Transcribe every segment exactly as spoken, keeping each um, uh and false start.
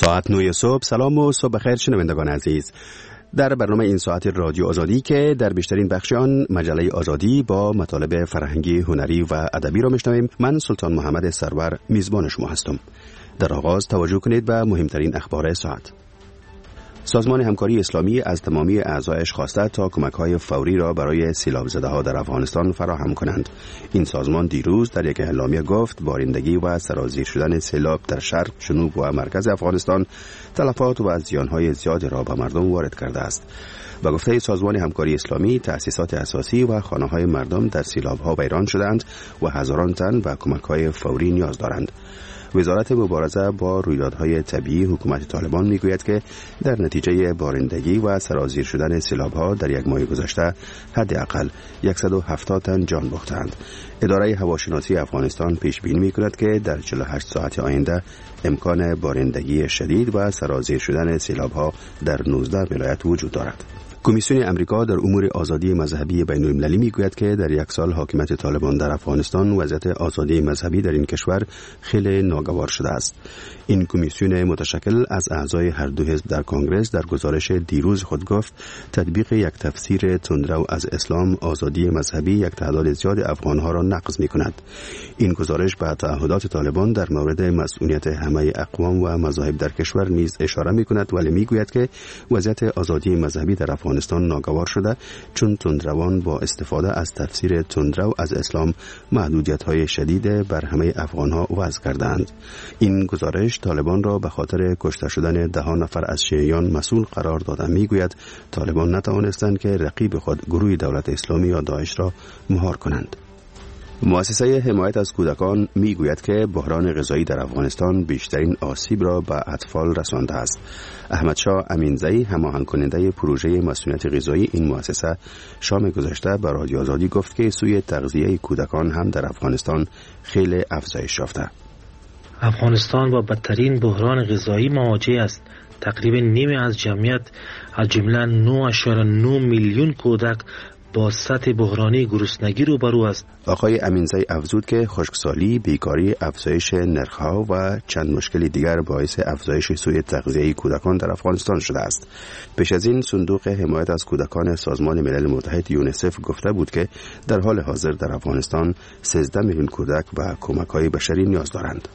ساعت نه صبح. سلام و صبح بخیر شنوندگان عزیز. در برنامه این ساعت رادیو آزادی که در بیشترین بخش آن مجله آزادی با مطالب فرهنگی، هنری و ادبی را میشنویم، من سلطان محمد سرور میزبان شما هستم. در آغاز توجه کنید به مهمترین اخبار ساعت. سازمان همکاری اسلامی از تمامی اعضایش خواسته تا کمک‌های فوری را برای سیلاب زده‌ها در افغانستان فراهم کنند. این سازمان دیروز در یک اعلامیه گفت بارندگی و سرازیر شدن سیلاب در شرق، جنوب و مرکز افغانستان تلفات و زیان‌های زیادی را به مردم وارد کرده است. به گفته سازمان همکاری اسلامی، تأسیسات اساسی و خانه‌های مردم در سیلاب‌ها ویران شدند و هزاران تن به کمک‌های فوری نیاز دارند. وزارت مبارزه با رویدادهای طبیعی حکومت طالبان میگوید که در نتیجه بارندگی و سرازیر شدن سیلاب‌ها در یک ماه گذشته حداقل صد و هفتاد تن جان باختند. اداره هواشناسی افغانستان پیش بینی می‌کند که در چهل و هشت ساعت آینده امکان بارندگی شدید و سرازیر شدن سیلاب‌ها در نوزده ولایت وجود دارد. کمیسیون امریکا در امور آزادی مذهبی بین المللی میگوید که در یک سال حاکمیت طالبان در افغانستان وضعیت آزادی مذهبی در این کشور خیلی ناگوار شده است. این کمیسیون متشکل از اعضای هر دو حزب در کنگره در گزارش دیروز خود گفت تطبیق یک تفسیر تندرو از اسلام آزادی مذهبی یک تعداد زیاد افغانها را نقض میکند. این گزارش به تعهدات طالبان در مورد مسئولیت همه اقوام و مذاهب در کشور نیز اشاره میکند، ولی میگوید که وضعیت آزادی مذهبی در افغانستان ناگوار شده چون تندروان با استفاده از تفسیر تندرو از اسلام محدودیت‌های شدید بر همه افغان‌ها وضع کردند. این گزارش طالبان را به خاطر کشته شدن ده نفر از شیعیان مسئول قرار داده. میگوید طالبان نتوانستند که رقیب خود گروه دولت اسلامی یا داعش را مهار کنند. مؤسسه حمایت از کودکان میگوید که بحران غذایی در افغانستان بیشترین آسیب را به اطفال رسانده است. احمد شاه امینزی، هماهنگ کننده پروژه مسئولیت غذایی این مؤسسه، شام گذشته به رادیو آزادی گفت که سوی تغذیه کودکان هم در افغانستان خیلی افزایش یافته. افغانستان با بدترین بحران غذایی مواجه است. تقریبا نیمی از جمعیت از جمله نه ممیز نه میلیون کودک با سطح بحرانی گرسنگی روبرو است. آقای امینزی افزود که خشکسالی، بیکاری، افزایش نرخ‌ها و چند مشکل دیگر باعث افزایش سوی تغذیه کودکان در افغانستان شده است. پیش از این صندوق حمایت از کودکان سازمان ملل متحد یونیسف گفته بود که در حال حاضر در افغانستان سیزده میلیون کودک به کمک‌های بشری نیاز دارند.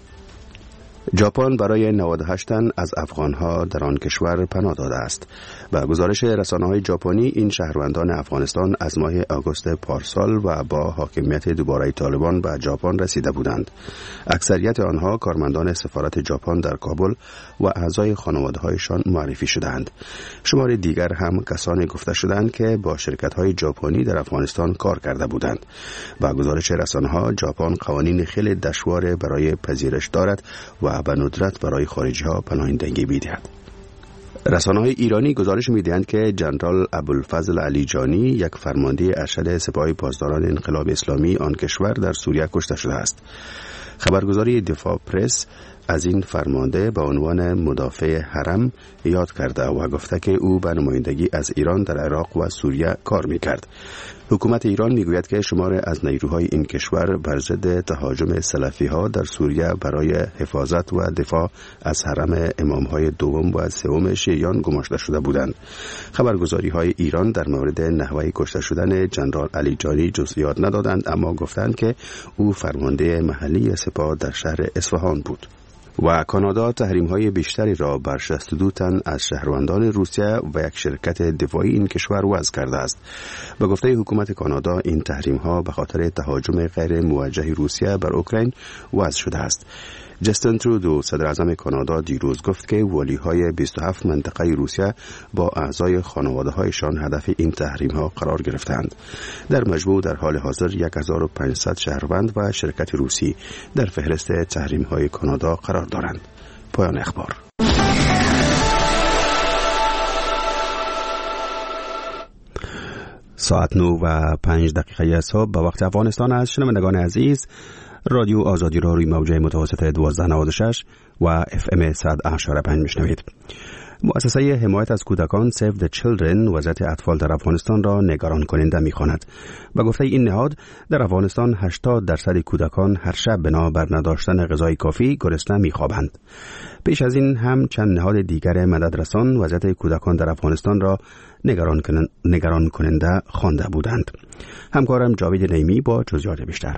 ژاپن برای نود و هشت تن از افغانها در آن کشور پناه داده است. به گزارش رسانه‌های ژاپنی، این شهروندان افغانستان از ماه آگوست پارسال و با حاکمیت دوباره طالبان به ژاپن رسیده بودند. اکثریت آنها کارمندان سفارت ژاپن در کابل و اعضای خانواده‌هایشان معرفی شدند. شمار دیگر هم کسانی گفته شدند که با شرکت‌های ژاپنی در افغانستان کار کرده بودند. به گزارش رسانه‌ها، ژاپن قوانین خیلی دشوار برای پذیرش دارد و به ندرت برای خارجی ها پناهندگی می‌دهد. رسانه‌های ایرانی گزارش می‌دهند که جنرال ابوالفضل علیجانی، یک فرمانده ارشد سپاه پاسداران انقلاب اسلامی آن کشور، در سوریه کشته شده است. خبرگزاری دفاع پرس از این فرمانده به عنوان مدافع حرم یاد کرده و گفته که او به نمایندگی از ایران در عراق و سوریه کار می‌کرد. حکومت ایران میگوید که شمار از نیروهای این کشور بر ضد تهاجم سلفی‌ها در سوریه برای حفاظت و دفاع از حرم امام‌های دوم و سوم شیعیان گماشته شده بودند. خبرگزاری‌های ایران در مورد نحوه کشته شدن جنرال علیجانی جزئیات ندادند، اما گفتند که او فرمانده محلی سپاه در شهر اصفهان بود. و کانادا تحریم‌های بیشتری را بر شصت و دو تن از شهروندان روسیه و یک شرکت دفاعی این کشور وضع کرده است. به گفته حکومت کانادا، این تحریم‌ها به خاطر تهاجم غیر موجه روسیه بر اوکراین وضع شده است. جستین ترودو، صدر اعظم کانادا، دیروز گفت که والی‌های بیست و هفت منطقه روسیه با اعضای خانواده‌هایشان هدف این تحریم‌ها قرار گرفتند. در مجموع در حال حاضر هزار و پانصد شهروند و شرکت روسی در فهرست تحریم‌های کانادا قرار دارند. پایان اخبار. ساعت نه و پنج دقیقه صبح به وقت افغانستان است. شنوندگان عزیز، رادیو آزادی را روی موجه متوسط دوازده نود و شش و اف ام صد و هشت و پنج میشنوید. مؤسسه حمایت از کودکان Save the Children وضعیت اطفال در افغانستان را نگران کننده می‌خواند. به گفته این نهاد در افغانستان هشتاد درصد کودکان هر شب بنا بر نداشتن غذای کافی گرسنه می‌خوابند. پیش از این هم چند نهاد دیگر مددرسان وضعیت کودکان در افغانستان را نگران کنن... نگران کننده خوانده بودند. همکارم جاوید نیمی با جزئیات بیشتر.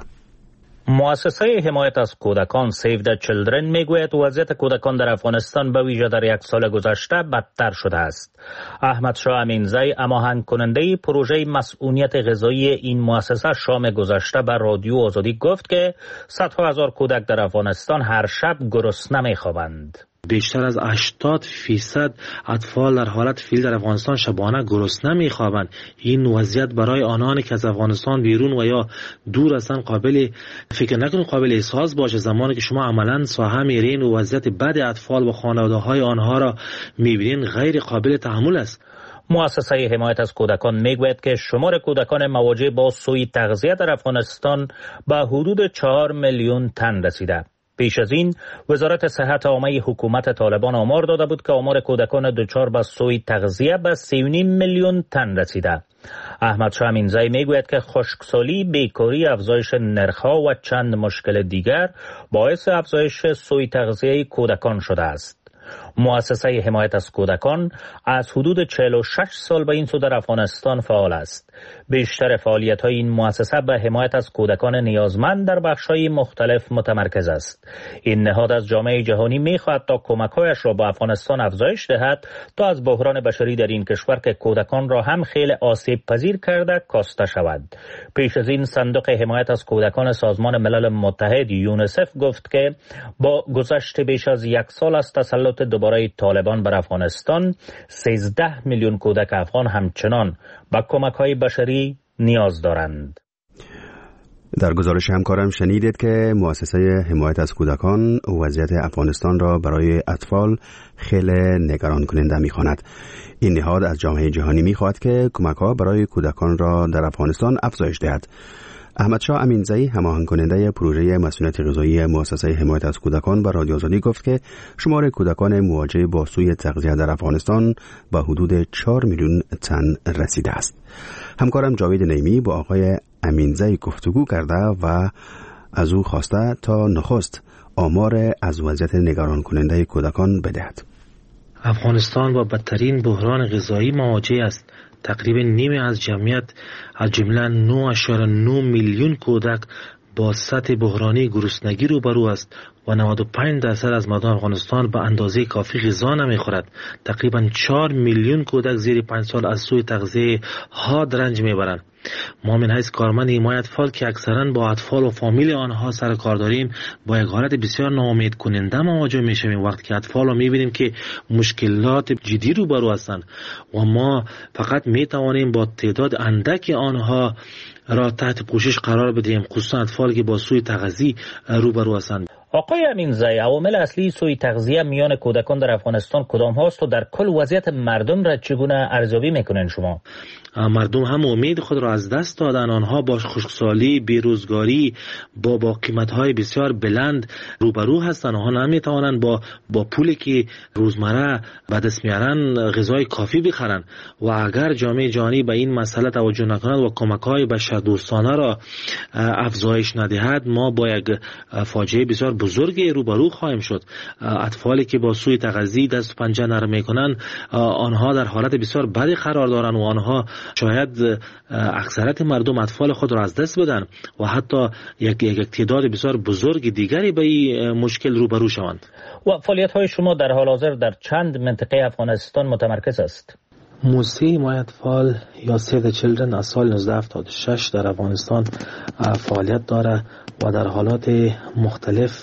مؤسسه حمایت از کودکان Save the Children میگوید وضعیت کودکان در افغانستان به ویژه در یک سال گذشته بدتر شده است. احمد شاه امینزی هماهنگ کننده پروژه مسئولیت غذایی این مؤسسه شام گذشته به رادیو آزادی گفت که صدها هزار کودک در افغانستان هر شب گرسنه میخوابند. بیشتر از هشتاد فیصد اطفال در حالت فیل در افغانستان شبانه گرسنه میخوابند. این وضعیت برای آنانی که از افغانستان بیرون و یا دور هستند قابل فکر نکنید قابل احساس باشه. زمانی که شما عملاً ساحه میرین و وضعیت بد اطفال و خانواده‌های آنها را میبینین غیر قابل تحمل است. مؤسسه حمایت از کودکان میگوید که شمار کودکان مواجه با سوء تغذیه در افغانستان به حدود چهار میلیون تن رسیده. پیش از این وزارت صحت عامه حکومت طالبان آمار داده بود که آمار کودکان دچار به سوء تغذیه به سی و نیم میلیون تن رسیده. احمد شاه امینزی میگوید که خشکسالی، بیکاری، افزایش نرخ‌ها و چند مشکل دیگر باعث افزایش سوء تغذیه کودکان شده است. مؤسسه حمایت از کودکان از حدود چهل و شش سال به این سو در افغانستان فعال است. بیشتر فعالیت‌های این مؤسسه به حمایت از کودکان نیازمند در بخش‌های مختلف متمرکز است. این نهاد از جامعه جهانی می‌خواهد تا کمک‌هایش را به افغانستان افزایش دهد تا از بحران بشری در این کشور که کودکان را هم خیلی آسیب پذیر کرده کاسته شود. پیش از این صندوق حمایت از کودکان سازمان ملل متحد یونیسف گفت که با گذشت بیش از یک سال از تسلط دوباره طالبان بر افغانستان سیزده میلیون کودک افغان همچنان به کمک‌های بشری نیاز دارند. در گزارش همکارم شنیدید که مؤسسه حمایت از کودکان وضعیت افغانستان را برای اطفال خیلی نگران کننده می‌خواند. این نهاد از جامعه جهانی می‌خواهد که کمک‌ها برای کودکان را در افغانستان افزایش دهد. احمد شاه امینزی هماهنگ کننده پروژه مسئولیت غذایی مؤسسه حمایت از کودکان به رادیو آزادی گفت که شمار کودکان مواجه با سوء تغذیه در افغانستان به حدود چهار میلیون تن رسیده است. همکارم جاوید نیمی با آقای امینزی گفتگو کرده و از او خواسته تا نخست آمار از وضعیت نگران کننده کودکان بدهد. افغانستان با بدترین بحران غذایی مواجه است. تقریبا نیمه از جمعیت از جمله نه اشاره نه میلیون کودک با سطح بحرانی گرسنگی روبرو است و نود و پنج درصد از مردم افغانستان به اندازه کافی غذا نمیخورد. تقریبا چهار میلیون کودک زیر پنج سال از سوء تغذیه حاد رنج میبرند. ما من حیث کارمند حمایت اطفال که اکثرا با اطفال و فامیل آنها سر کار داریم با یک حالت بسیار ناامید کننده مواجه میشویم وقتی که اطفال رو میبینیم که مشکلات جدی روبرو هستند و ما فقط میتوانیم با تعداد اندک آنها را تحت پوشش قرار بدهیم، خصوصا اطفالی که با سوء تغذیه روبرو هستند. آقای امینزی، عوامل اصلی سوء تغذیه میان کودکان در افغانستان کدام هاست و در کل وضعیت مردم را چگونه ارزیابی میکنین شما؟ مردم هم امید خود را از دست دادن. آنها با خشکسالی، بیروزگاری، با با قیمت‌های بسیار بلند روبرو هستند. آنها نمیتوانند با با پولی که روزمره به دست میارن غذای کافی بخرند و اگر جامعه جهانی به این مسئله توجه نکند و کمک‌های بشردوستانه را افزایش ندهد ما با یک فاجعه بسیار بزرگی روبرو خواهیم شد. اطفالی که با سوء تغذیه دست و پنجه نرم میکنند آنها در حالت بسیار بدی قرار دارند و آنها شاید اکثریت مردم اطفال خود را از دست بدن و حتی یک یک تعداد بسیار بزرگ دیگری به این مشکل روبرو شوند. و فعالیت های شما در حال حاضر در چند منطقه افغانستان متمرکز است؟ موسسه حمایت اطفال یا Save the Children از سال نوزده هفتاد و شش در افغانستان فعالیت داره و در حالات مختلف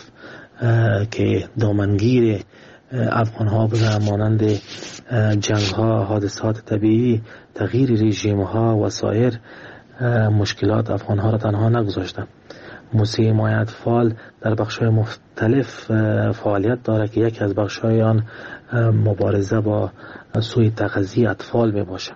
که دامنگیر افغان ها بودن مانند جنگ ها، حادثات طبیعی، تغییر رژیم ها و سایر مشکلات افغان ها را تنها نگذاشتند. موسسه حمایت اطفال در بخش های مختلف فعالیت دارد که یکی از بخش های آن مبارزه با سوء تغذیه اطفال می باشد.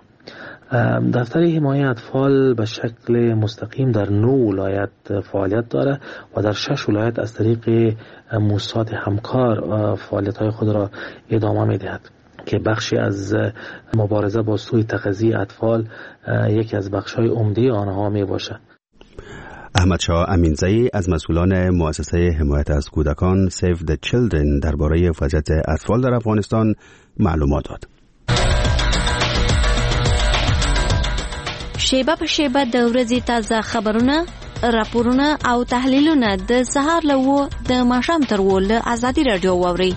دفتر حمایت اطفال به شکل مستقیم در نه ولایت فعالیت داره و در شش ولایت از طریق موسسات همکار فعالیت های خود را ادامه می دهد. که بخشی از مبارزه با سوء تغذیه اطفال یکی از بخش‌های عمده آنها می باشد. احمد شاه امینزئی از مسئولان مؤسسه حمایت از کودکان Save the Children درباره وضعیت اطفال در افغانستان معلومات داد. شیبه په شیبه د ورځې تازه خبرونه، راپورونه او تحلیلونه د سهار له و د ماښام تر و له ازادي رادیو واورئ.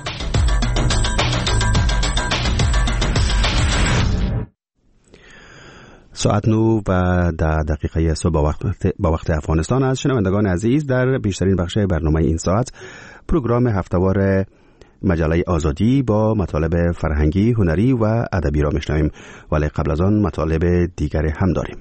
ساعت نو و ده دقیقه صبح با وقت, با وقت افغانستان است. شنوندگان عزیز، در بیشترین بخش برنامه این ساعت پروگرام هفته‌وار مجله آزادی با مطالب فرهنگی، هنری و ادبی را میشنویم، ولی قبل از آن مطالب دیگری هم داریم.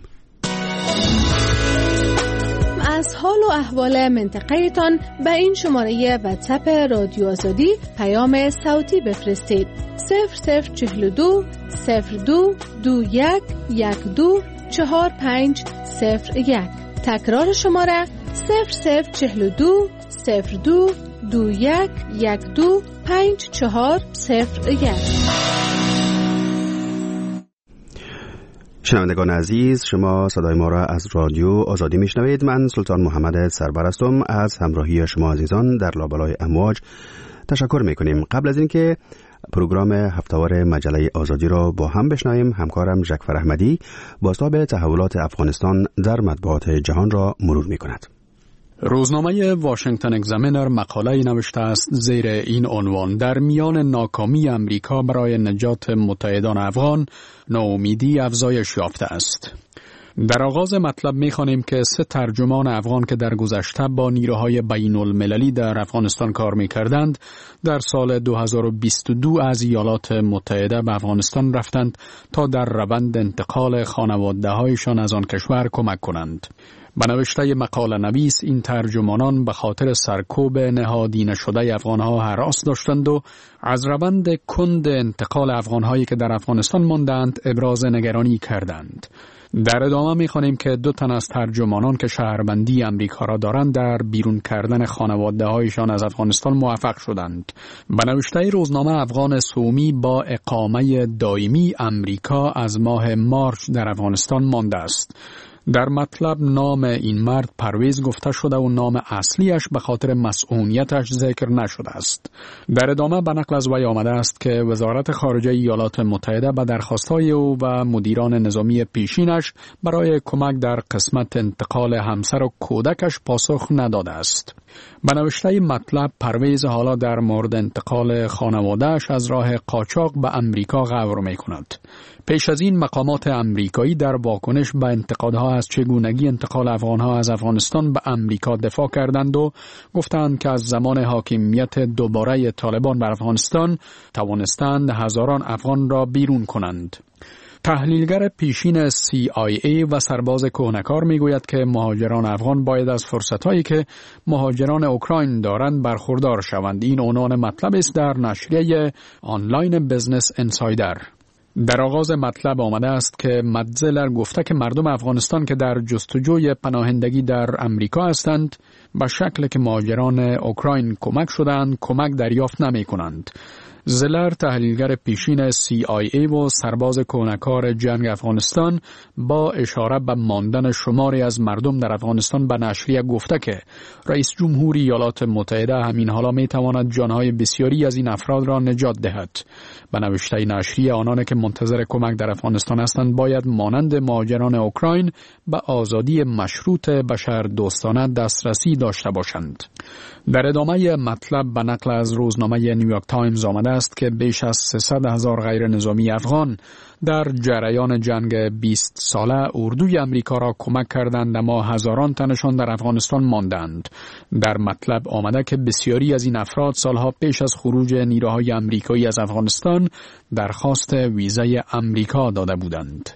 از حال و احوال منطقه تان به این شماره واتساپ رادیو آزادی پیام صوتی بفرستید. صفر صفر چهل دو صفر دو دو یک یک دو چهار پنج صفر یک. تکرار شماره صفر صفر چهل دو صفر دو دو یک یک دو پنج چهار صفر یک. شنوندگان عزیز، شما صدای ما را از رادیو آزادی میشنوید. من سلطان محمد سربر هستم. از همراهی شما عزیزان در لابلای امواج تشکر میکنیم. قبل از اینکه پروگرام هفته‌وار مجله آزادی را با هم بشنویم، همکارم ژکفر احمدی بازتاب تحولات افغانستان در مطبوعات جهان را مرور میکند. روزنامه واشنگتن اگزامینر مقاله‌ای نوشته است زیر این عنوان: در میان ناکامی امریکا برای نجات متحدان افغان، ناامیدی افزایش یافته است. در آغاز مطلب می‌خوانیم که سه ترجمان افغان که در گذشته با نیروهای بین المللی در افغانستان کار می‌کردند، در سال دو هزار و بیست و دو از ایالات متحده به افغانستان رفتند تا در روند انتقال خانواده‌هایشان از آن کشور کمک کنند. به نوشته مقاله نویس، این ترجمانان به خاطر سرکوب نهادی نشده افغانها هراس داشتند و از روند کند انتقال افغانهایی که در افغانستان ماندند ابراز نگرانی کردند. در ادامه می‌خوانیم که دو تن از ترجمانان که شهروندی امریکا را دارند در بیرون کردن خانواده‌هایشان از افغانستان موفق شدند. به نوشته روزنامه افغان سومی، با اقامه دائمی امریکا از ماه مارچ در افغانستان مانده است. در مطلب نام این مرد پرویز گفته شده و نام اصلیش به خاطر مسئولیتش ذکر نشده است. در ادامه به نقل از وی آمده است که وزارت خارجه ایالات متحده به درخواست‌های او و مدیران نظامی پیشینش برای کمک در قسمت انتقال همسر و کودکش پاسخ نداده است. به نوشته مطلب، پرویز حالا در مورد انتقال خانواده‌اش از راه قاچاق به امریکا غور می‌کند. پیش از این مقامات امریکایی در واکنش به انتقادها از چگونگی انتقال افغانها از افغانستان به امریکا دفاع کردند و گفتند که از زمان حاکمیت دوباره طالبان بر افغانستان توانستند هزاران افغان را بیرون کنند. تحلیلگر پیشین سی آی ای و سرباز کهنه‌کار میگوید که مهاجران افغان باید از فرصت‌هایی که مهاجران اوکراین دارند برخوردار شوند. این عنوان مطلب است در نشریه آنلاین بزنس انسایدر. در آغاز مطلب آمده است که مدزلر گفته که مردم افغانستان که در جستجوی پناهندگی در امریکا هستند، به شکل که مهاجران اوکراین کمک شدند، کمک دریافت نمی کنند. زلر، تحلیلگر پیشین سی آی ای و سرباز کهنه‌کار جنگ افغانستان، با اشاره به ماندن شماری از مردم در افغانستان به نشریه گفته که رئیس جمهوری ایالات متحده همین حالا می تواند جانهای بسیاری از این افراد را نجات دهد. به نوشته نشریه، آنان که منتظر کمک در افغانستان هستند باید مانند مهاجران اوکراین به آزادی مشروط بشر دوستانه دسترسی داشته باشند. در ادامه مطلب به نقل از روزنامه نیویورک تایمز آمده است که بیش از سیصد هزار غیر نظامی افغان در جریان جنگ بیست ساله اردوی امریکا را کمک کردند، اما هزاران تنشان در افغانستان ماندند. در مطلب آمده که بسیاری از این افراد سالها پیش از خروج نیروهای امریکایی از افغانستان درخواست ویزای امریکا داده بودند.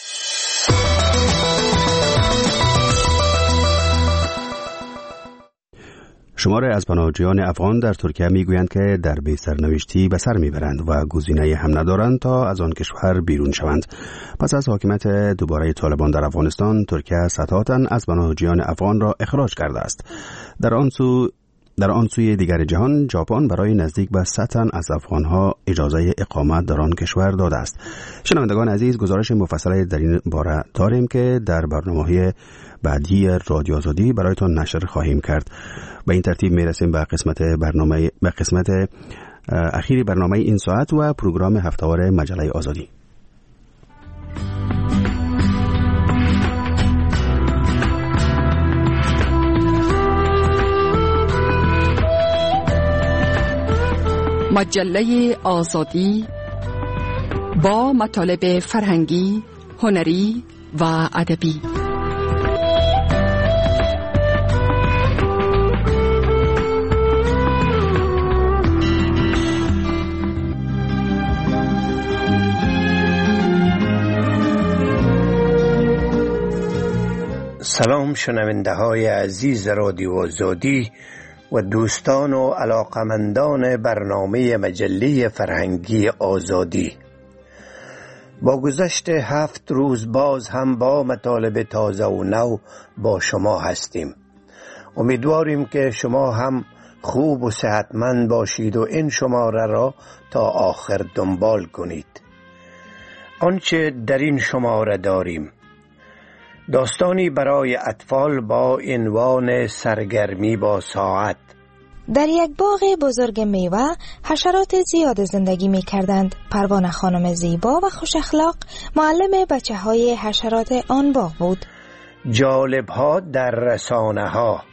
شمار از پناهجویان افغان در ترکیه میگویند که در بی سرنوشتی به سر میبرند و گزینه هم ندارند تا از آن کشور بیرون شوند. پس از حاکمیت دوباره طالبان در افغانستان، ترکیه صدها تن از پناهجویان افغان را اخراج کرده است. در آن سو در آن سوی دیگر جهان ژاپن برای نزدیک به صد تن از افغانها اجازه اقامت در آن کشور داده است. شنوندگان عزیز، گزارش مفصل در این باره داریم که در برنامه‌های بعدی رادیو آزادی برایتان نشر خواهیم کرد. به این ترتیب میرسیم به قسمت برنامه به قسمت اخیر برنامه این ساعت و پروگرام هفته‌وار مجله آزادی. مجله آزادی با مطالب فرهنگی، هنری و ادبی. سلام شنونده های عزیز رادیو آزادی و دوستان و علاقمندان برنامه مجله فرهنگی آزادی. با گذشت هفت روز باز هم با مطالب تازه و نو با شما هستیم. امیدواریم که شما هم خوب و صحتمند باشید و این شماره را تا آخر دنبال کنید. آنچه در این شماره داریم: داستانی برای اطفال با عنوان سرگرمی با ساعت. در یک باغ بزرگ میوه حشرات زیاد زندگی می کردند. پروانه خانم زیبا و خوش اخلاق معلم بچه های حشرات آن باغ بود. جالب ها در رسانه ها.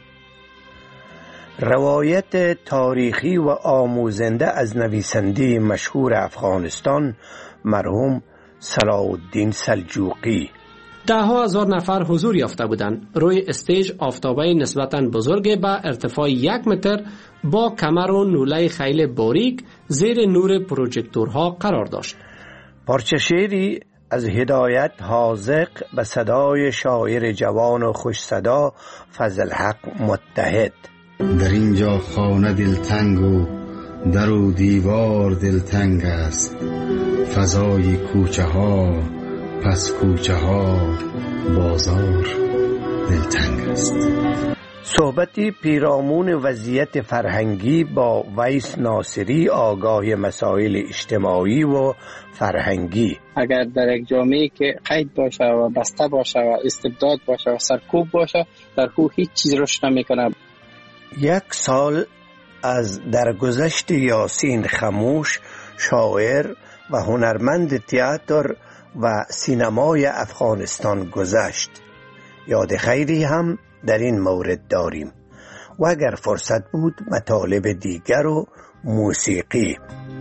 روایت تاریخی و آموزنده از نویسنده مشهور افغانستان مرحوم صلاح الدین سلجوقی. ده ها هزار نفر حضور یافته بودند. روی استیج آفتابه نسبتاً بزرگ با ارتفاع یک متر با کمر و نوله خیلی باریک زیر نور پروژکتورها قرار داشت. پارچه شعری از هدایت حاذق به صدای شاعر جوان و خوش صدا فضل حق متحد. در اینجا خانه دلتنگ و در و دیوار دلتنگ است، فضای کوچه ها پس کوچه ها بازار دلتنگ است. صحبتی پیرامون وضعیت فرهنگی با ویس ناصری، آگاه مسائل اجتماعی و فرهنگی. اگر در یک جامعه که قید باشه و بسته باشه و استبداد باشه و سرکوب باشه، در او هیچ چیز رشد نمیکنه. یک سال از درگذشت یاسین خموش، شاعر و هنرمند تئاتر و سینمای افغانستان گذشت. یاد خیری هم در این مورد داریم و اگر فرصت بود مطالب دیگر و موسیقی.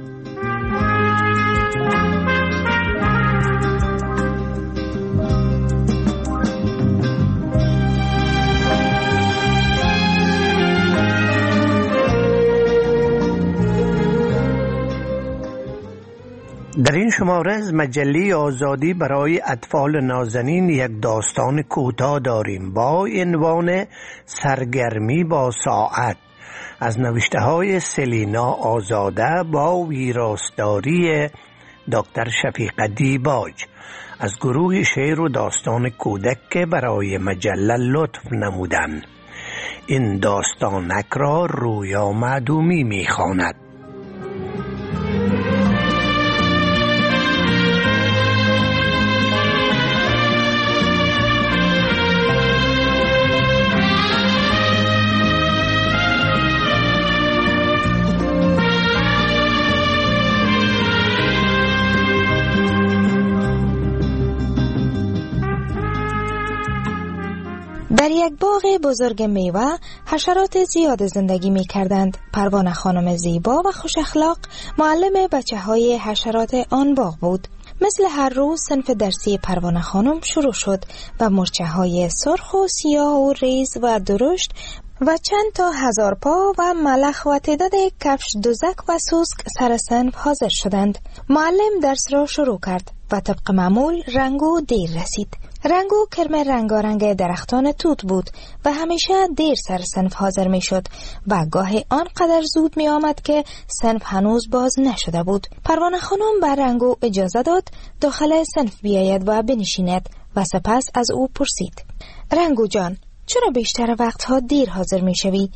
در این شماره از مجله آزادی برای اطفال نازنین یک داستان کوتاه داریم با عنوان سرگرمی با ساعت از نوشته های سلینا آزاده با ویراستاری دکتر شفیق دیباج از گروه شعر و داستان کودک که برای مجله لطف نمودند. این داستانک را رویا معدومی می‌خواند. در یک باغ بزرگ میوه حشرات زیاد زندگی می کردند. پروانه خانم زیبا و خوش اخلاق معلم بچه های حشرات آن باغ بود. مثل هر روز صنف درسی پروانه خانم شروع شد و مرچه های سرخ و سیاه و ریز و درشت و چند تا هزار پا و ملخ و تعداد کفش دوزک و سوسک سر صنف حاضر شدند. معلم درس را شروع کرد و طبق معمول رنگو دیر رسید. رنگو کرم رنگارنگ درختان توت بود و همیشه دیر سر صنف حاضر می شد و گاهی آنقدر زود می آمد که صنف هنوز باز نشده بود. پروانه خانم بر رنگو اجازه داد داخل صنف بیاید و بنشیند و سپس از او پرسید: رنگو جان، چرا بیشتر وقتها دیر حاضر می شوی؟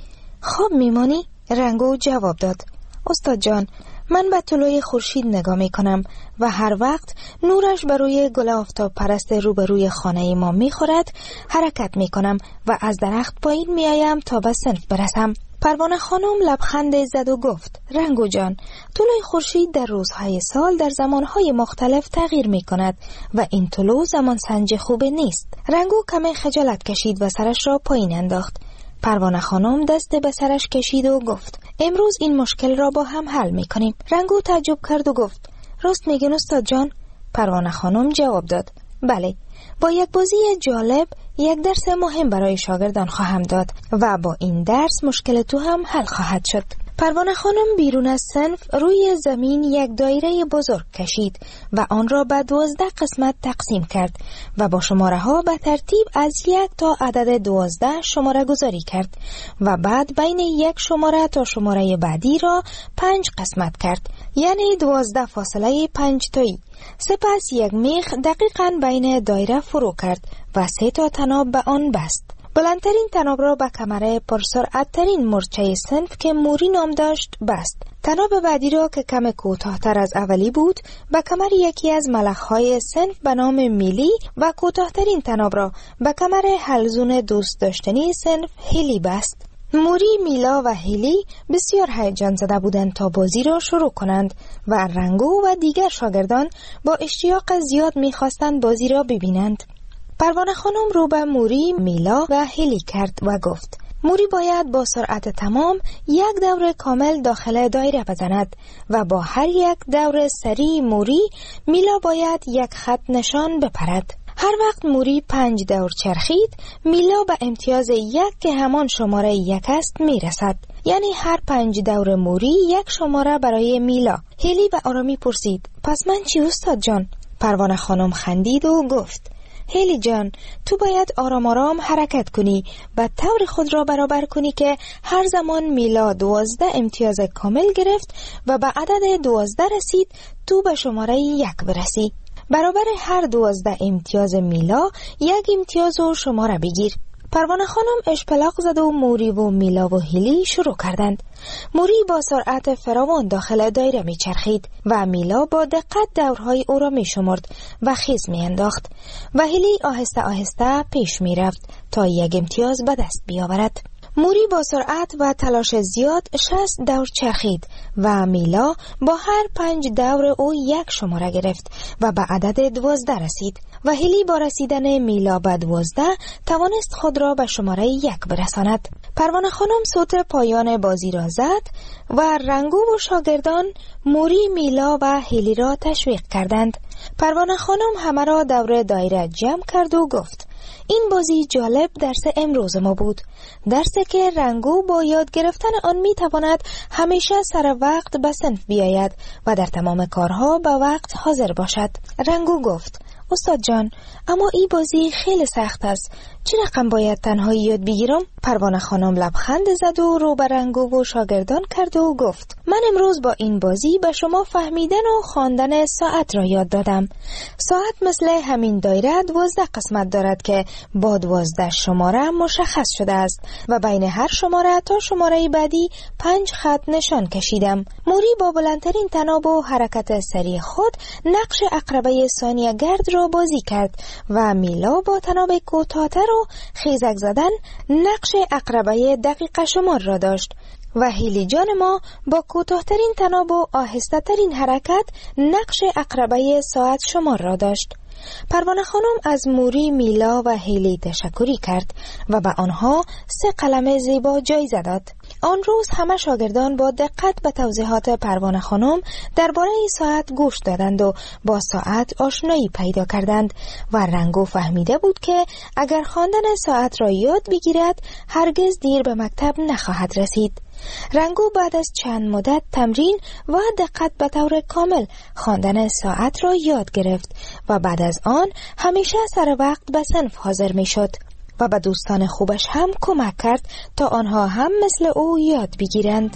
خواب میمانی؟ رنگو جواب داد: استاد جان، من به طلوع خورشید نگاه می کنم و هر وقت نورش بر روی گل آفتاب پرست روبروی خانه ما می خورد حرکت می کنم و از درخت پایین می آیم تا به صنف برسم. پروانه خانم لبخند زد و گفت: رنگو جان، طلوع خورشید در روزهای سال در زمانهای مختلف تغییر می کند و این طلوع زمان سنج خوب نیست. رنگو کمی خجالت کشید و سرش را پایین انداخت. پروانه خانم دست به سرش کشید و گفت: امروز این مشکل را با هم حل می کنیم. رنگو تعجب کرد و گفت: راست میگن استاد جان؟ پروانه خانم جواب داد: بله، با یک بازی جالب یک درس مهم برای شاگردان خواهم داد و با این درس مشکل تو هم حل خواهد شد. پروانه خانم بیرون از صنف روی زمین یک دایره بزرگ کشید و آن را به دوازده قسمت تقسیم کرد و با شماره ها به ترتیب از یک تا عدد دوازده شماره گذاری کرد و بعد بین یک شماره تا شماره بعدی را پنج قسمت کرد، یعنی دوازده فاصله پنج تایی. سپس یک میخ دقیقاً بین دایره فرو کرد و سه تا طناب به آن بست. بلندترین طناب را به کمر پرسرعت‌ترین مورچه صنف که موری نام داشت بست. طناب بعدی را که کم کوتاه‌تر از اولی بود به کمر یکی از ملخ‌های صنف به نام میلی و کوتاه‌ترین طناب را به کمر حلزون دوست داشتنی صنف هیلی بست. موری، میلا و هیلی بسیار هیجان زده بودند تا بازی را شروع کنند و رنگو و دیگر شاگردان با اشتیاق زیاد می‌خواستند بازی را ببینند. پروانه خانم رو به موری، میلا و هیلی کرد و گفت: موری باید با سرعت تمام یک دور کامل داخل دایره بزند و با هر یک دور سری موری، میلا باید یک خط نشان بپرد. هر وقت موری پنج دور چرخید، میلا به امتیاز یک که همان شماره یک است میرسد. یعنی هر پنج دور موری یک شماره برای میلا. هیلی به آرامی پرسید: پس من چی استاد جان؟ پروانه خانم خندید و گفت: هیلی جان، تو باید آرام آرام حرکت کنی و طور خود را برابر کنی که هر زمان میلا دوازده امتیاز کامل گرفت و به عدد دوازده رسید، تو به شماره یک برسی. برابر هر دوازده امتیاز میلا یک امتیاز و شماره بگیر. پروانه خانم اشپلاق زد و موری و میلا و هیلی شروع کردند. موری با سرعت فراوان داخل دایره می چرخید و میلا با دقت دورهای او را می شمرد و خیز می انداخت و هیلی آهسته آهسته پیش می رفت تا یک امتیاز به دست بیاورد. موری با سرعت و تلاش زیاد شصت دور چرخید و میلا با هر پنج دور او یک شماره گرفت و به عدد دوازده رسید و هیلی با رسیدن میلا به دوازده توانست خود را به شماره یک برساند. پروانه خانم صوت پایان بازی را زد و رنگو و شاگردان موری، میلا و هیلی را تشویق کردند. پروانه خانم همه را دور دایره جمع کرد و گفت: این بازی جالب درس امروز ما بود. درسی که رنگو با یاد گرفتن آن می تواند همیشه سر وقت به صنف بیاید و در تمام کارها به وقت حاضر باشد. رنگو گفت: استاد جان، اما این بازی خیلی سخت است. چه رقم باید تنهایی یاد بگیرم؟ پروانه خانم لبخند زد و رو به رنگو و شاگردان کرد و گفت: من امروز با این بازی به شما فهمیدن و خواندن ساعت را یاد دادم. ساعت مثل همین دایره دوازده قسمت دارد که با دوازده شماره مشخص شده است و بین هر شماره تا شماره بعدی پنج خط نشان کشیدم. موری با بلندترین طناب و حرکت سریع خود نقش عقربه ثانیه گرد را بازی کرد و میلا با طناب کوتاه‌تر و خیزک زدن نقش عقربه دقیقه شمار را داشت و هیلی جان ما با کوتاه‌ترین طناب و آهسته ترین حرکت نقش عقربه ساعت شمار را داشت. پروانه خانم از موری، میلا و هیلی تشکری کرد و به آنها سه قلم زیبا جایزه داد. آن روز همه شاگردان با دقت به توضیحات پروانه خانم درباره ساعت گوش دادند و با ساعت آشنایی پیدا کردند و رنگو فهمیده بود که اگر خواندن ساعت را یاد بگیرد هرگز دیر به مکتب نخواهد رسید. رنگو بعد از چند مدت تمرین و دقت به طور کامل خواندن ساعت را یاد گرفت و بعد از آن همیشه سر وقت به صنف حاضر می شد و به دوستان خوبش هم کمک کرد تا آنها هم مثل او یاد بگیرند.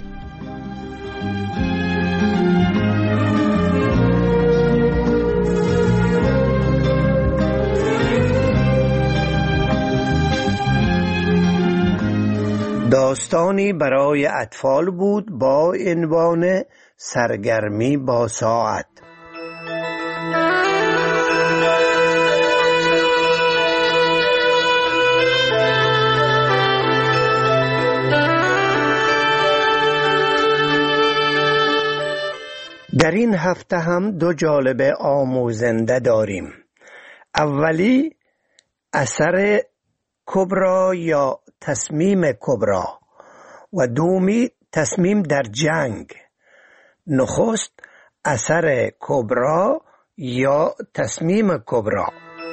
داستانی برای اطفال بود با عنوان سرگرمی با ساعت. در این هفته هم دو جالبه آموزنده داریم. اولی اثر کبرا یا تصمیم کبرا و دومی تصمیم در جنگ. نخست اثر کبرا یا تصمیم کبرا.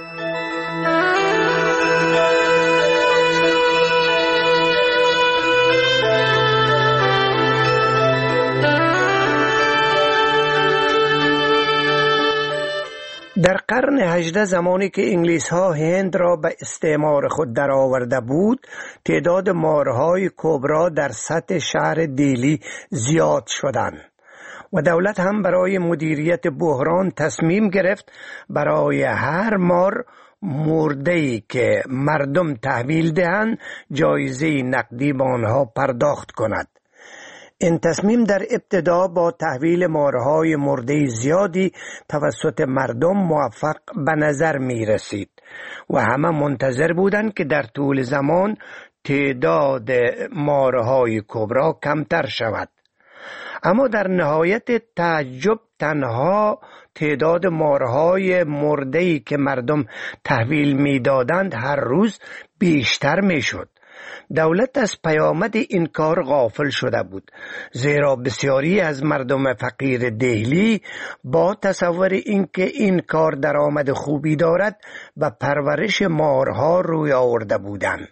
در قرن هجدهم زمانی که انگلیس ها هند را به استعمار خود درآورده بود، تعداد مارهای کبرا در سطح شهر دیلی زیاد شدند و دولت هم برای مدیریت بحران تصمیم گرفت برای هر مار مرده‌ای که مردم تحویل دهند جایزه نقدی به آنها پرداخت کند. این تصمیم در ابتدا با تحویل مارهای مرده زیادی توسط مردم موفق به نظر می رسید و همه منتظر بودند که در طول زمان تعداد مارهای کبرا کمتر شود. اما در نهایت تعجب تنها تعداد مارهای مرده‌ای که مردم تحویل می دادند هر روز بیشتر می شد. دولت از پیامد این کار غافل شده بود، زیرا بسیاری از مردم فقیر دهلی با تصور اینکه این کار درآمد خوبی دارد و پرورش مارها روی آورده بودند.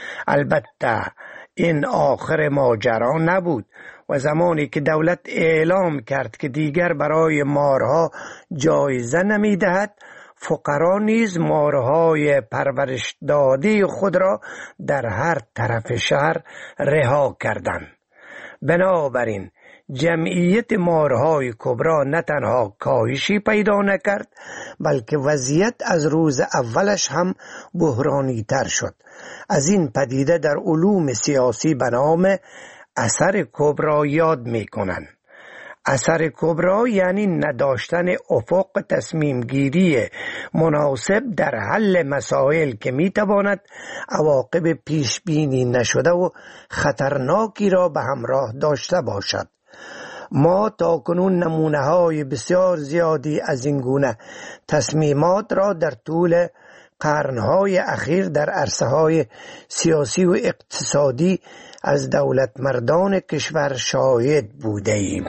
البته این آخر ماجرا نبود و زمانی که دولت اعلام کرد که دیگر برای مارها جایزه نمی دهد، فقرا نیز مارهای پرورش داده خود را در هر طرف شهر رها کردند. بنابراین جمعیت مارهای کبرا نه تنها کاهشی پیدا نکرد، بلکه وضعیت از روز اولش هم بحرانی تر شد. از این پدیده در علوم سیاسی به نام اثر کبرا یاد می کنند. اثر کبرا یعنی نداشتن افق تصمیم گیری مناسب در حل مسائل که می تواند عواقب پیش بینی نشده و خطرناکی را به همراه داشته باشد. ما تا کنون نمونه های بسیار زیادی از این گونه تصمیمات را در طول قرنهای اخیر در عرصه های سیاسی و اقتصادی از دولت مردان کشور شاهد بوده ایم.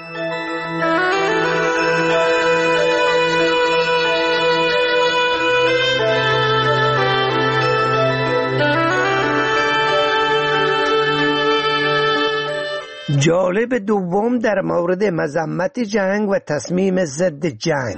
جالب دوم در مورد مذمت جنگ و تصمیم ضد جنگ.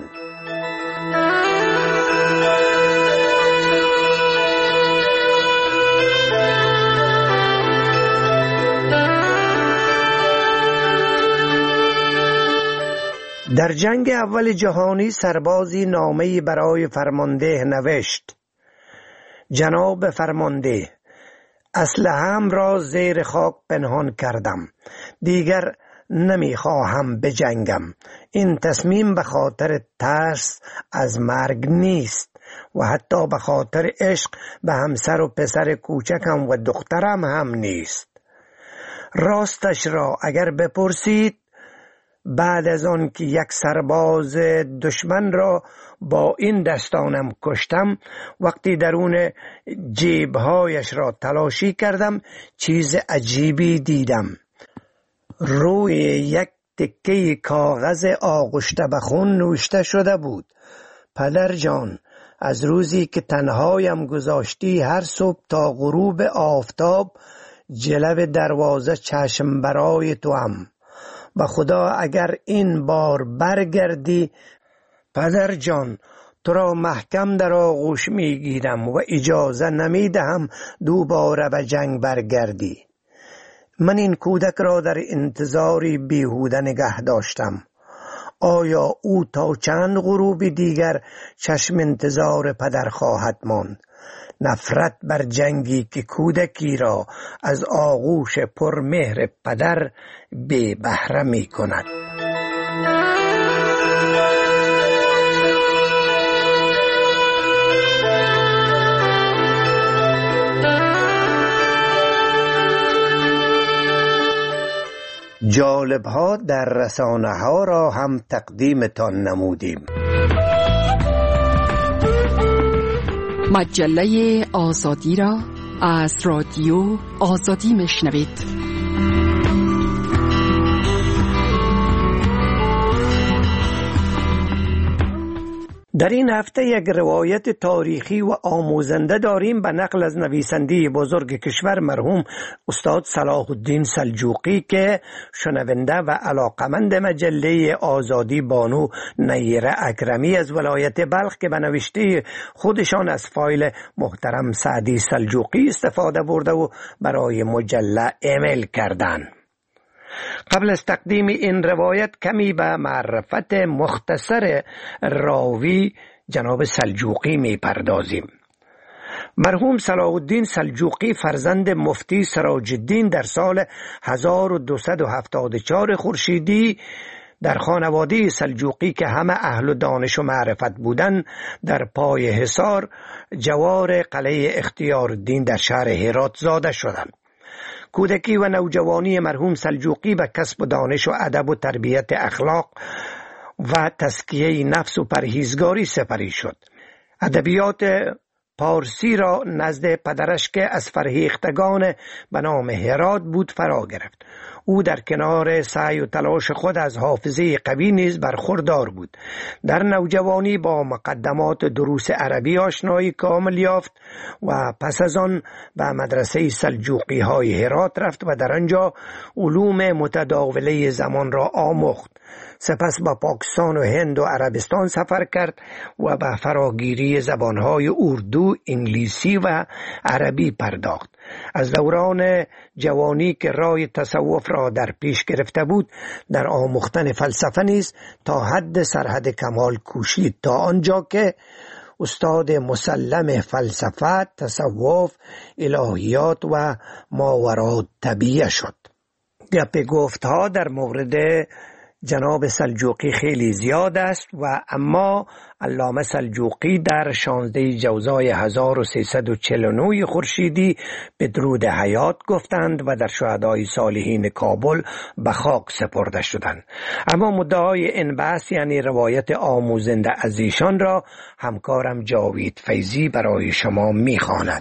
در جنگ اول جهانی سربازی نامه‌ای برای فرمانده نوشت: جناب فرمانده، اسلحه‌ام را زیر خاک پنهان کردم. دیگر نمیخواهم بجنگم. این تصمیم به خاطر ترس از مرگ نیست و حتی به خاطر عشق به همسر و پسر کوچکم و دخترم هم نیست. راستش را اگر بپرسید، بعد از آن که یک سرباز دشمن را با این دستانم کشتم، وقتی درون جیبهایش را تلاشی کردم چیز عجیبی دیدم. روی یک تکه کاغذ آغشته به خون نوشته شده بود: پدر جان، از روزی که تنهایم گذاشتی هر صبح تا غروب آفتاب جلو دروازه چشم برای تو هم. و خدا اگر این بار برگردی پدر جان، تو را محکم در آغوش میگیرم و اجازه نمیدهم دوباره به جنگ برگردی. من این کودک را در انتظاری بیهوده نگه داشتم. آیا او تا چند غروب دیگر چشم انتظار پدر خواهد ماند؟ نفرت بر جنگی که کودکی را از آغوش پرمهر پدر بی بهره می کند. جالب ها در رسانه ها را هم تقدیمتان نمودیم. مجله آزادی را از رادیو آزادی میشنوید. در این هفته یک روایت تاریخی و آموزنده داریم به نقل از نویسنده بزرگ کشور مرحوم استاد صلاح الدین سلجوقی که شنونده و علاقمند مجله آزادی بانو نیره اکرمی از ولایت بلخ که به نوشته خودشان از فایل محترم سعدی سلجوقی استفاده برده و برای مجله ایمیل کردند. قبل از تقدیم این روایت کمی به معرفت مختصر راوی جناب سلجوقی می پردازیم. مرحوم صلاح الدین سلجوقی فرزند مفتی سراج الدین در سال هزار و دویست و هفتاد و چهار خورشیدی در خانواده سلجوقی که همه اهل دانش و معرفت بودند در پای حصار جوار قلعه اختیار الدین در شهر هرات زاده شدند. کودکی و نوجوانی مرحوم سلجوقی به کسب دانش و ادب و تربیت اخلاق و تزکیه نفس و پرهیزگاری سپری شد. ادبیات پارسی را نزد پدرش که از فرهیختگان به نام هرات بود فرا گرفت. او در کنار سعی و تلاش خود از حافظه قوی نیز برخوردار بود. در نوجوانی با مقدمات دروس عربی آشنایی کامل یافت و پس از آن به مدرسه سلجوقی های هرات رفت و در آنجا علوم متداوله زمان را آموخت. سپس با پاکستان و هند و عربستان سفر کرد و به فراگیری زبانهای اردو، انگلیسی و عربی پرداخت. از دوران جوانی که راه تصوف را در پیش گرفته بود در آموختن فلسفه نیز تا حد سرحد کمال کوشید تا آنجا که استاد مسلم فلسفه، تصوف، الهیات و ماوراء الطبیعه شد. گپ گفتها در مورد جناب سلجوقی خیلی زیاد است و اما علامه سلجوقی در شانزده جوزای هزار و سیصد و چهل و نه خورشیدی به درود حیات گفتند و در شهدای صالحین کابل به خاک سپرده شدند. اما مدعای این بحث یعنی روایت آموزنده از ایشان را همکارم جاوید فیضی برای شما میخواند.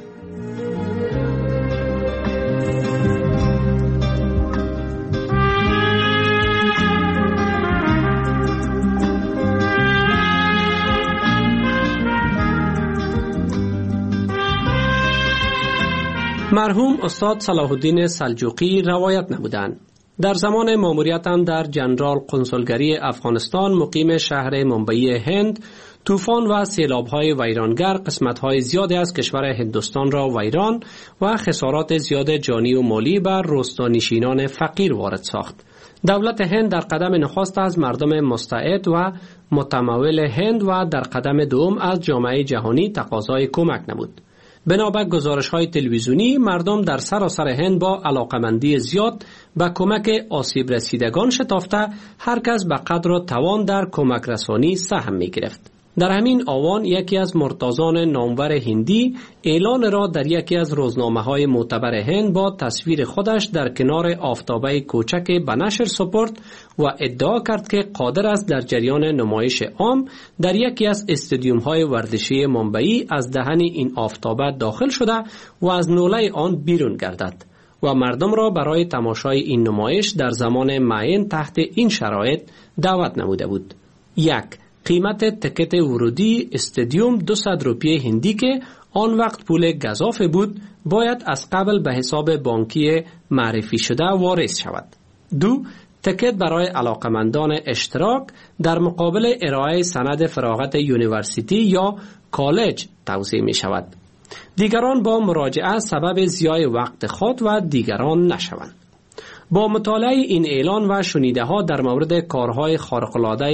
مرحوم استاد صلاح الدین سلجوقی روایت نمودند. در زمان ماموریتم در جنرال قنصلگری افغانستان مقیم شهر منبعی هند، طوفان و سیلاب‌های ویرانگر قسمت‌های زیادی از کشور هندوستان را ویران و خسارات زیاد جانی و مالی بر روستانشینان فقیر وارد ساخت. دولت هند در قدم نخست از مردم مستعد و متمول هند و در قدم دوم از جامعه جهانی تقاضای کمک نمود. بنابر گزارش‌های تلویزیونی مردم در سراسر هند با علاقمندی زیاد به کمک آسیب رسیدگان شتافته هر کس به قدر و توان در کمک رسانی سهم می‌گرفت. در همین آوان یکی از مرتازان نامور هندی اعلان را در یکی از روزنامه‌های معتبر هند با تصویر خودش در کنار آفتابه کوچک به نشر سپرد و ادعا کرد که قادر است در جریان نمایش عام در یکی از استادیوم‌های ورزشی منبعی از دهن این آفتابه داخل شده و از نوله آن بیرون گردد و مردم را برای تماشای این نمایش در زمان معین تحت این شرایط دعوت نموده بود. یک، قیمت تکت ورودی استادیوم دویست روپیه هندی که آن وقت پول گزافه بود باید از قبل به حساب بانکی معرفی شده واریز شود. دو، تکت برای علاقمندان اشتراک در مقابل ارائه سند فراغت یونیورسیتی یا کالج توزیع می شود. دیگران با مراجعه سبب ضیاع وقت خود و دیگران نشوند. با مطالعه این اعلان و شنیده ها در مورد کارهای خارق‌العاده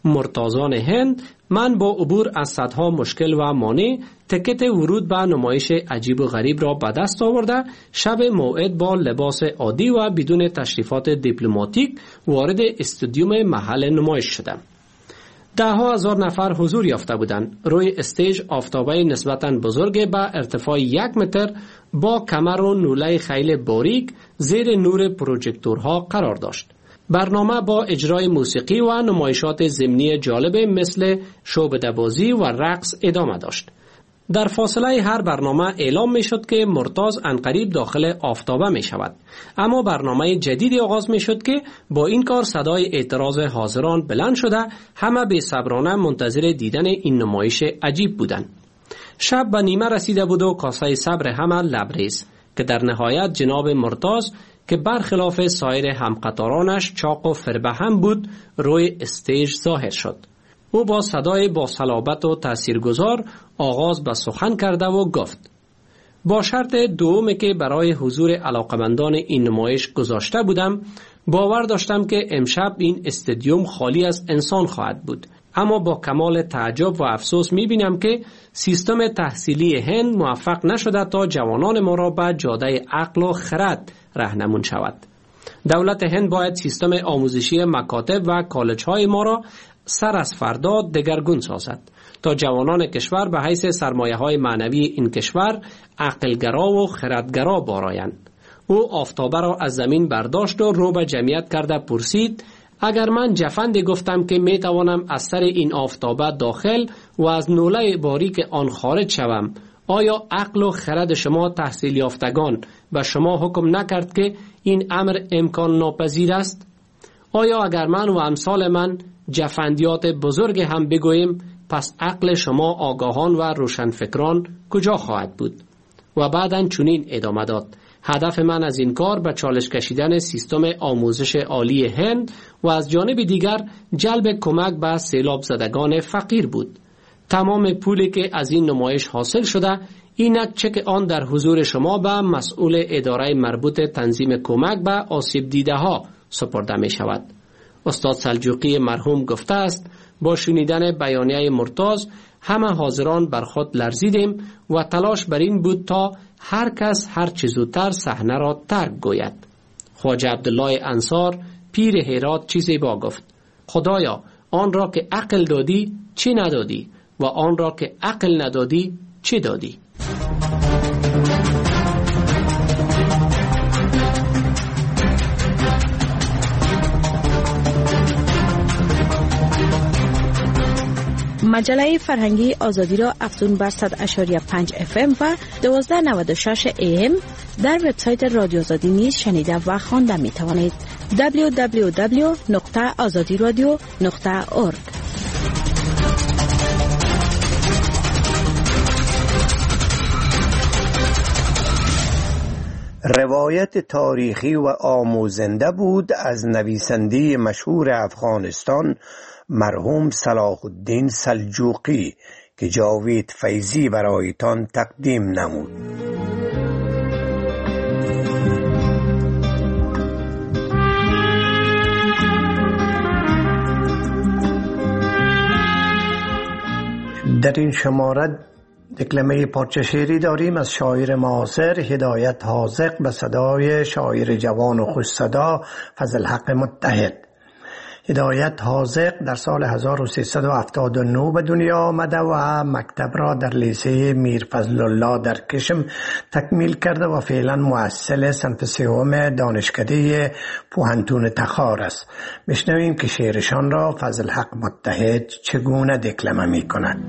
مرتازان هند، من با عبور از صدها مشکل و مانع تکت ورود به نمایش عجیب و غریب را به دست آورده، شب موعد با لباس عادی و بدون تشریفات دیپلماتیک وارد استودیوم محل نمایش شدم. ده ها هزار نفر حضور یافته بودند. روی استیج آفتابه نسبتاً بزرگ با ارتفاع یک متر با کمر و نوله خیلی باریک زیر نور پروژکتورها قرار داشت. برنامه با اجرای موسیقی و نمایشات ضمنی جالب مثل شعبده‌بازی و رقص ادامه داشت. در فاصله هر برنامه اعلام می شد که مرتاز عنقریب داخل آفتابه می شود. اما برنامه جدیدی آغاز می شد که با این کار صدای اعتراض حاضران بلند شده، همه به صبرانه منتظر دیدن این نمایش عجیب بودند. شب به نیمه رسیده بود و کاسه صبر همه لبریز که در نهایت جناب مرتاز که برخلاف سایر همقطارانش چاق و فربهم بود روی استیج ظاهر شد. او با صدای با صلابت و تاثیرگذار آغاز به سخن کرده و گفت: با شرط دومی که برای حضور علاقمندان این نمایش گذاشته بودم، باور داشتم که امشب این استادیوم خالی از انسان خواهد بود. اما با کمال تعجب و افسوس می‌بینم که سیستم تحصیلی هند موفق نشده تا جوانان ما را به جاده عقل و خرد راهنمون شود. دولت هند باید سیستم آموزشی مکاتب و کالج‌های ما را سر از فردا دگرگون سازد تا جوانان کشور به حیث سرمایه‌های معنوی این کشور عقلگرا و خردگرا بارایند. او آفتابه را از زمین برداشت و رو به جمعیت کرده پرسید: اگر من جفندی گفتم که می توانم از سر این آفتابه داخل و از نوله باریک آن خارج شوم، آیا عقل و خرد شما تحصیل یافتگان به شما حکم نکرد که این امر امکان ناپذیر است؟ آیا اگر من و امثال من جفندیات بزرگ هم بگوییم، پس عقل شما آگاهان و روشنفکران کجا خواهد بود؟ و بعداً چنین ادامه داد: هدف من از این کار به چالش کشیدن سیستم آموزش عالی هند و از جانب دیگر جلب کمک به سیلاب زدگان فقیر بود. تمام پولی که از این نمایش حاصل شده، اینک چک آن در حضور شما به مسئول اداره مربوط تنظیم کمک به آسیب دیده ها سپرده می شود. استاد سلجوقی مرحوم گفته است: با شنیدن بیانیه مرتاز همه حاضران بر خود لرزیدیم و تلاش بر این بود تا هر کس هر چه زودتر صحنه را ترک گوید. خواجه عبدالله انصار پیر هرات چیزی با گفت: خدایا، آن را که عقل دادی چی ندادی و آن را که عقل ندادی چی دادی؟ مجله فرهنگی آزادی را افزون بر صد و پنج اف ام و دوازده و نود و شش ای ام در وبسایت رادیو آزادی نیز شنیده و خوانده می توانید. دبلیو دبلیو دبلیو نقطه آزادی رادیو نقطه اورگ. روایت تاریخی و آموزنده بود از نویسنده مشهور افغانستان مرحوم صلاح الدین سلجوقی که جاوید فیضی برایتان تقدیم نمود. در این شماره دکلمه پارچه شعری داریم از شاعر معاصر هدایت حاذق به صدای شاعر جوان و خوش صدا فضل حق متحد. هدایت حاذق در سال هزار و سیصد و هفتاد و نه به دنیا آمده و مکتب را در لیسه میر فضل الله در کشم تکمیل کرده و فعلا محصل صنف سوم دانشکده پوهنتون تخار است. بشنویم که شعرشان را فضل حق متحد چگونه دکلمه می کند.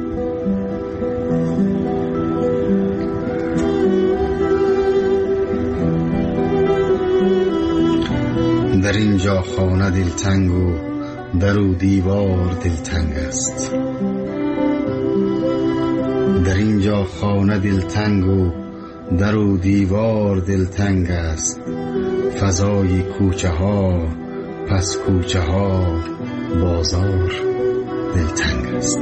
در اینجا خانه دلتنگ و در و دیوار دلتنگ است. در اینجا خانه دلتنگ و در و دیوار دلتنگ است. فضای کوچه ها پس کوچه ها بازار دلتنگ است.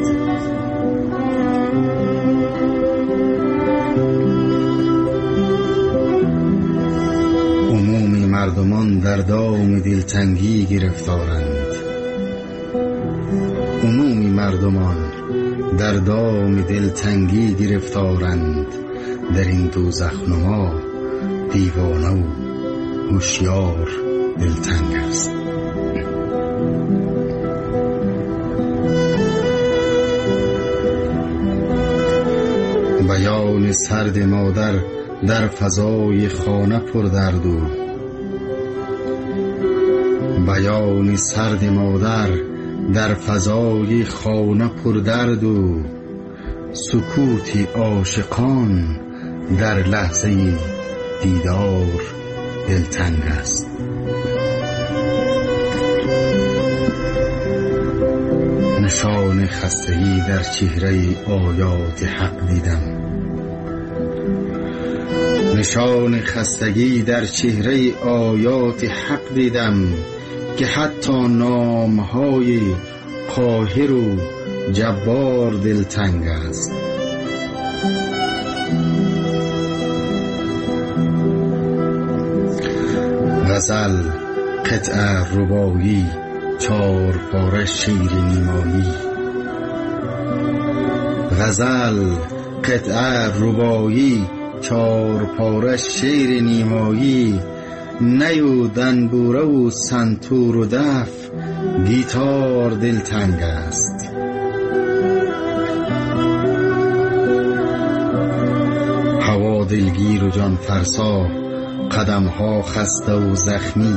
مردمان در دام دلتنگی گرفتارند. عمومی مردمان در دام دلتنگی گرفتارند. در این دوزخ نما دیوانه و هوشیار دلتنگ است. بیان سرد مادر در فضای خانه پر درد و بیان سرد مادر در فضای خانه پر درد و سکوتی عاشقان در لحظه دیدار دلتنگ است. نشان خستگی در چهره آیات حق دیدم. نشان خستگی در چهره آیات حق دیدم که حتی نامهای قاهر و جبار دلتنگ است. غزل، قطعه ربایی، چار پاره شیر نیمایی. غزل، قطعه ربایی، چار پاره شیر نیمایی. نیو دنبوره و سنتور و دف گیتار دلتنگ است. هوا دلگیر و جان فرسا، قدم ها خسته و زخمی.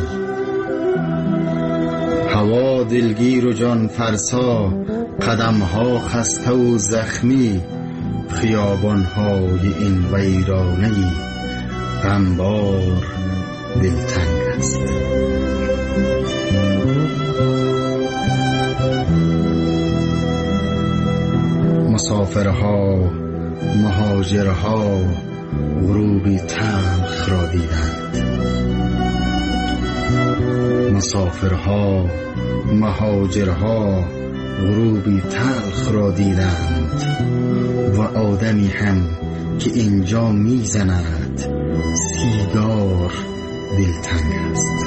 هوا دلگیر و جان فرسا، قدم ها خسته و زخمی. خیابان های این ویرانه‌ای غمبار دلتنگ است. مسافرها، مهاجرها غروبی تلخ را دیدند. مسافرها، مهاجرها غروبی تلخ را دیدند و آدمی هم که اینجا میزند سیگار دلتنگ است.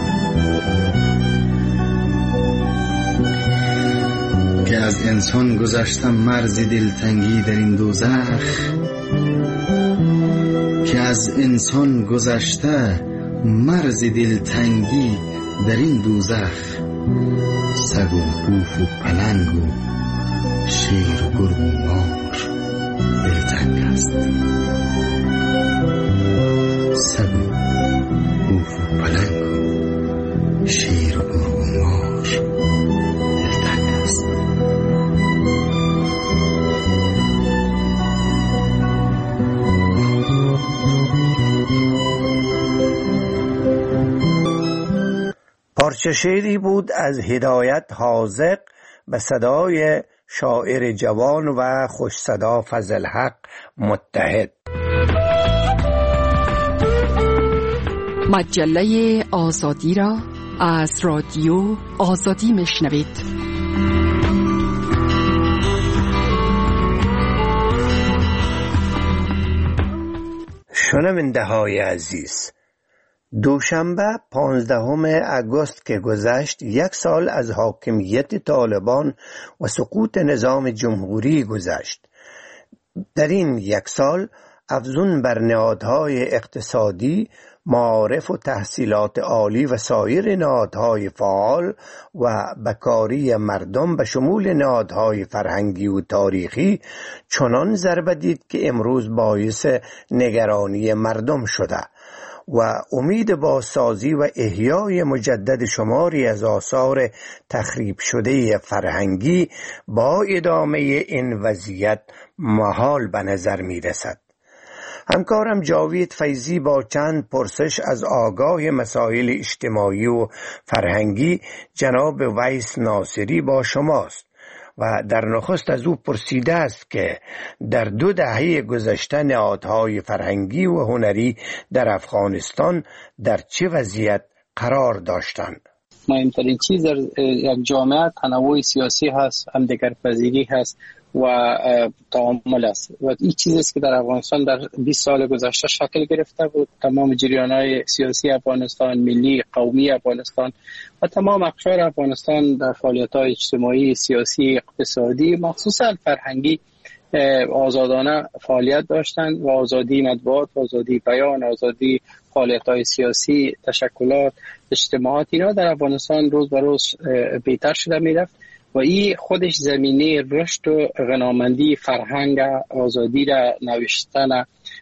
که از انسان گذشته مرز دلتنگی در این دوزخ، که از انسان گذشته مرز دلتنگی در این دوزخ. سگ و بوف و پلنگ و شیر و گرگ و مار دلتنگ است. سگ و بوف و پلنگ و شیر و گرگ و مار دلتنگ است. پارچه شعری بود از هدایت حاذق به صدای شاعر جوان و خوش صدا فضل حق متحد. مجله آزادی را از رادیو آزادی میشنوید. شنونده های عزیز، دوشنبه پانزدهم اگست که گذشت یک سال از حاکمیت طالبان و سقوط نظام جمهوری گذشت. در این یک سال افزون بر نهادهای اقتصادی، معارف و تحصیلات عالی و سایر نهادهای فعال و بکاری مردم به شمول نهادهای فرهنگی و تاریخی چنان ضربه دید که امروز باعث نگرانی مردم شده و امید بازسازی و احیای مجدد شماری از آثار تخریب شده فرهنگی با ادامه این وضعیت محال به نظر می رسد. همکارم جاوید فیضی با چند پرسش از آگاه مسائل اجتماعی و فرهنگی جناب ویس ناصری با شماست و در نخست از او پرسیده است که در دو دهه گذشته نهادهای فرهنگی و هنری در افغانستان در چه وضعیت قرار داشتند؟ مهمترین چیز در یک جامعه تنوع سیاسی هست، همدیگرپذیری هست و تعامل است و این چیزی است که در افغانستان در بیست سال گذشته شکل گرفته بود. تمام جریان‌های سیاسی افغانستان، ملی قومی افغانستان و تمام اقشار افغانستان در فعالیت‌های اجتماعی، سیاسی، اقتصادی، مخصوصا فرهنگی آزادانه فعالیت داشتند و آزادی مطبوعات، آزادی بیان، آزادی فعالیت‌های سیاسی، تشکلات، اجتماعات، اینا در افغانستان روز به روز بهتر شده میرفت و این خودش زمینه رشد و غنامندی فرهنگ، آزادی را، نوشتن